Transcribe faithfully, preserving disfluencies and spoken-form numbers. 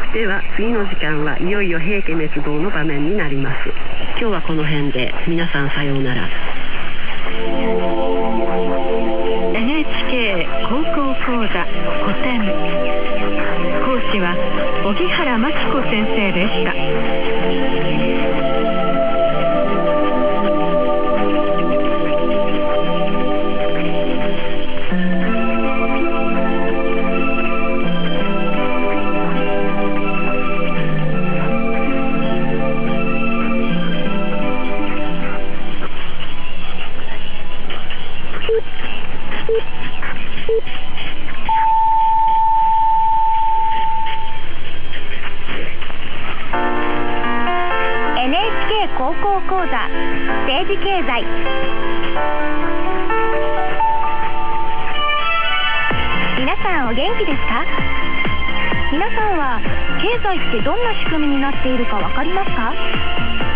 では次の時間はいよいよ平家滅亡の場面になります。今日はこの辺で皆さんさようなら。 エヌエイチケー 高校講座古典、講師は荻原真知子先生でした。 エヌエイチケー 高校講座政治経済。皆さんお元気ですか？皆さんは経済ってどんな仕組みになっているかわかりますか？